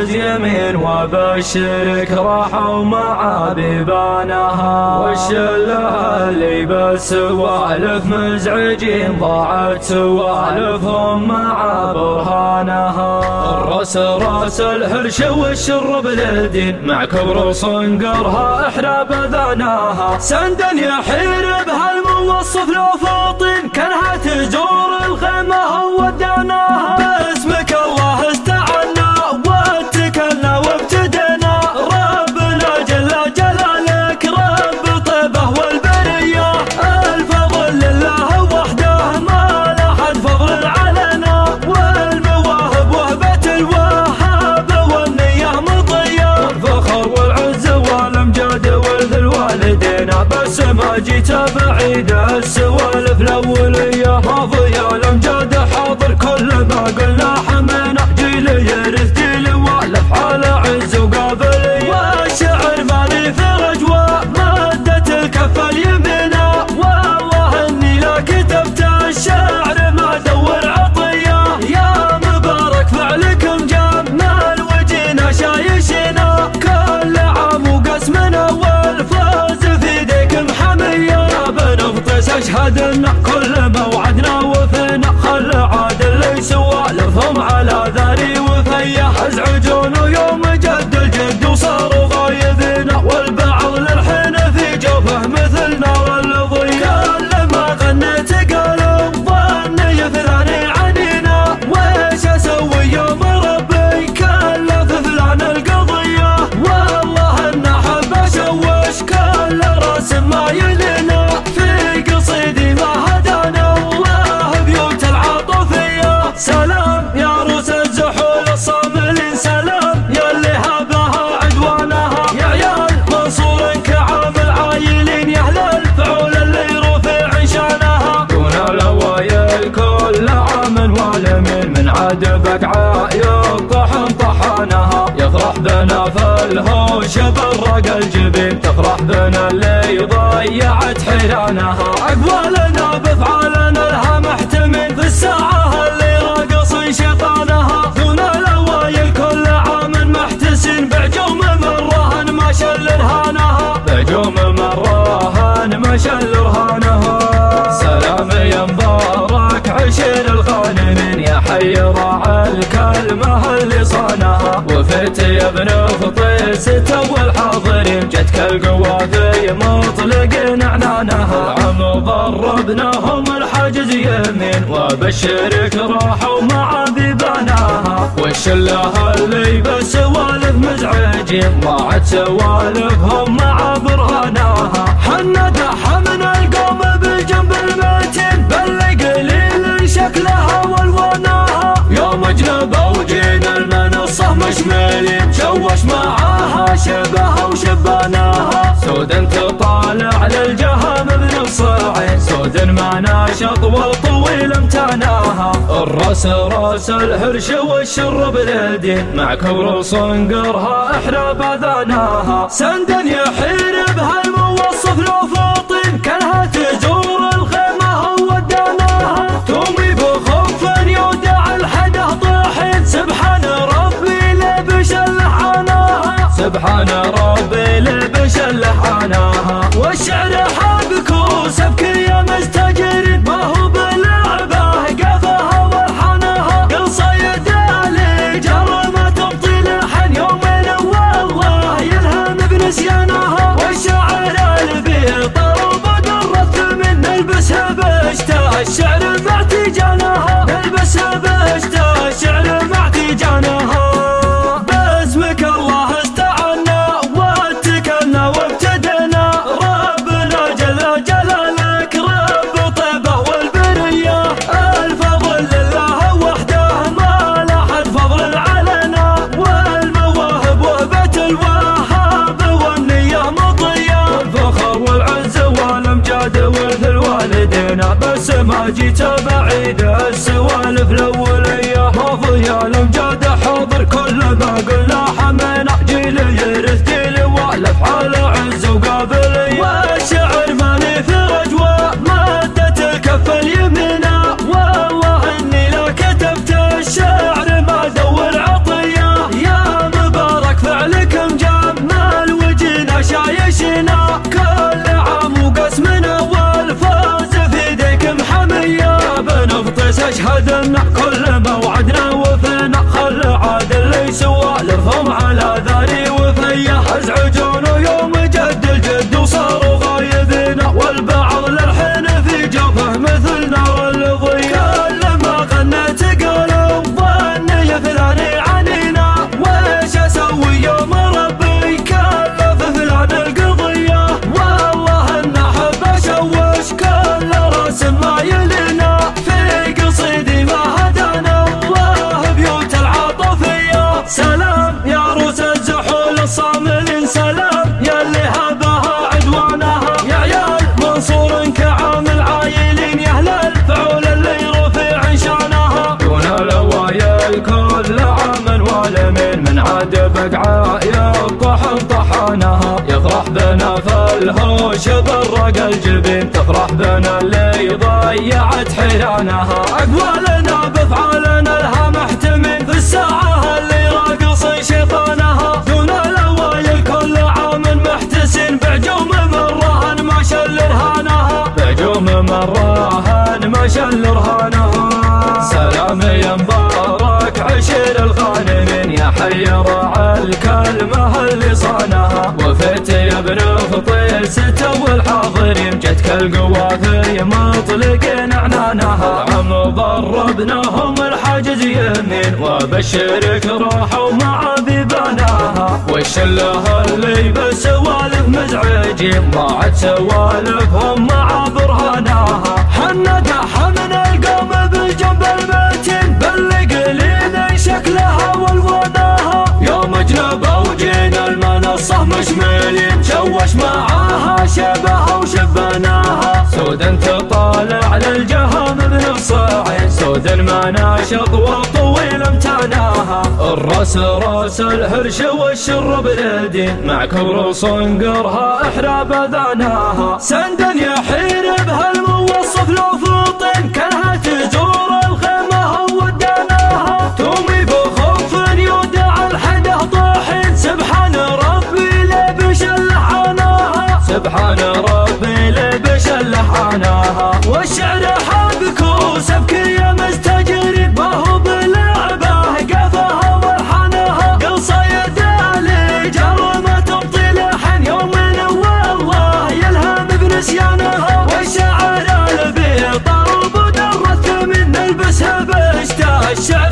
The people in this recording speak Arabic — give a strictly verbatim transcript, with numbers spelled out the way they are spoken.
الحاجز يمين وبشرك راحوا مع بيبانها، والشلة اللي بالسوالف مزعجين ضاعت سوالفهم مع برهانها. الراس راس الهرش والشر بالدين مع كبر صنقرها احنا بذناها، سندا يحير بهالموصف لو فاطين كانها تجور الخيمة وداناها. باسمك الله استعنا واتكلنا وابتدينا، ربنا جل جلالك رب طيبه والبريه، الفضل لله وحده ما لحد فضل علينا، والمواهب وهبة الوهاب والنية مضيه، الفخر والعز والامجاد والذل والدينا، بس ما جيت بعيد السوالف الاوليه، ماضيه الامجاد حاضر كل ما قلنا حمينا، جيل يرث جيل والف على عز وقابليه، والشعر مالي في رجوه مدت الكف اليمينه، والله اني لا كتبت الشعر ما دور عطيه، يا مبارك فعلكم جمال وجينا شايشنا، كل عام وقسمنا والفوز في يديكم حميه، بنغطس اشهد ان كل ما وعدنا وفينا، خل عاد اللي سوالفهم على ذاري وفيه، ازعجون يوم جد الجد وصاروا غايبين، والبعض للحين في جوفه مثل نار الضية، كل ما غنيت قالوا ظني فلان عنينا، ويش اسوي يوم ربي كلف فلان القضية، والله ان احب اشوش كل راس ما يلينا، في قصيدي ما هدانا الله بيوت العاطفية، سلام يا روس الزحول الصاملين، سلام يا اللي هبها عدوانها، يا عيال منصور كعامل عايلين، يا اهل الفعول اللي رفع شانها، دون الاوايل كل عام والمين من عدبك عايب طحن طحانها، يفرح بنا فالهوش برق الجبين، تفرح بنا اللي ضيعت حيرانها، اقوالنا بافعالنا لها محتمين، في الساعه اللي راقص شيطانها، دون الاوايل كل عام محتسين، بعجوم مرهن ما شل رهانها، بعجوم مرهن ما شل رهانها، سلام يا مبارك عشير الغانمين، يا حي راعى الكلمه اللي صانها، وفيت يا ابن فطيس تو الحاضرين، جتك القوى في مطلق عنانها، العم ضربناهم الحاجز يمين، وبشرك راحوا مع بيباناها، والشله اللي بسوالف مزعجين ضاعت سوالفهم مع برهاناها، حنا دحمنا القوم بالجنب المتين، بل قليل شكلها والواناها، يوم جنبه وجينا المنصه مشملين، شوش معاها شبها وشباناها، سود تطالع للجهم بنص عين، سود ما ناشط والطويل امتناها، الراس راس الهرش والشر باليدين مع كبر صنقرها احنا بذناها، سندا يحير بهالموصف لو فاطين كانها تجور الخيمه وداناها، تومي بخف يودع الحده طاحين، سبحان ربي لبش اللحاناها، سبحان ربي لبش اللحاناها، والشعر حابك وسبك يا مستجرين، ما هو بلعبه قفاها والحناها، قل صيد علي جر ما تبطي لحن يومين والله يلهم بنسيانها، والشاعر اللي طرب درت من نلبسها بشتا الشعر مع تيجانها، نلبسها بشتا الشعر مع تيجانها، باسمك الله استعنا واتكلنا وابتدينا، ربنا جل جلالك رب طيبه والبريه، الفضل لله وحده ما لحد فضل علينا، والمواهب وهبة الوهاب والنية مضيه، الفخر والعز والامجاد والذل والدينا، بس ما جيت بعيد السوالف الاوليه، ماضيه الامجاد حاضر كل ما قلنا حمينا، جيل يرث جيل والف على عز وقابليه، والشعر مالي في رجوه مدت الكف اليمينه، والله اني لا كتبت الشعر ما دور عطيه، يا بس اشهد ان كل موعدنا وفينا، خل عاد اللي سوالفهم على ذاري وفيه، ازعجون يوم جد الجد وصاروا غايبين، والبعض للحين في جوفه مثل نار الضياء. كل ما غنيت قالوا ظني فلاني عنينا، ويش اسوي يوم ربي كلف فلان القضيه، والله ان احب اشوش كل راس ما يلينا، في قصيدي ما هدانا الله بيوت العاطفيه. سلام يا روس الزحول الصاملين، سلام يا اللي هبها عدوانها، يا عيال منصور كعامل عايلين، يا اهل الفعول اللي رفيع شانها، دون الاوايل كل عام والمين، من عاد بقعه يطحن طحانها، يفرح بنا فالهوش برق الجبين، تفرح بنا اللي ضيعت حيرانها، اقوالنا بافعالنا لها محتمين، في الساعه اللي راقص شيطانها، دون الاوايل كل عام محتسين، بعجوم مراهن ما شل رهانها، بعجوم مراهن ما شل رهانها. سلام يا مبارك عشير الغانمين، يا حي راعى الكلمه اللي صانها، وفيت يا ابن فطيس تو الحاضرين، جتك القوافي مطلقين عنانها، عم ضربناهم الحاجز يمين، وبشرك راحوا مع بيبانها، والشله اللي بسوالف مزعجين، ضاعت سوالفهم مع برهانها، حندها حمن القوم بالجنب المتين، بلق لي شكلها والوانها، يوم جنبوا وجينا المنصه مشملين، شوش معاها شبها وشبناها، سود تطالع للجهم بنصاعين، سود ما ناشط وطويل امتناها، الراس راس الهرش والشرب اليدين، مع كبر صنقرها احرى بذاناها، سندا يحير بهالموصف لو فطن، كانها تزور الخيمه وداناها، تومي بخوف يودع الحده طاحين، سبحان ربي لبش اللحاناها، سبحان ربي لبش اللحاناها، والشعر حقك وسبكي يا مستجري، ما هو بلعبه قفاها والحناها، قصايد علي جرمه تبطي لحن يوم والله يلهم بنسيانها، والشعر البيض ضرب ودر الثمن نلبسها بشتاء الشعر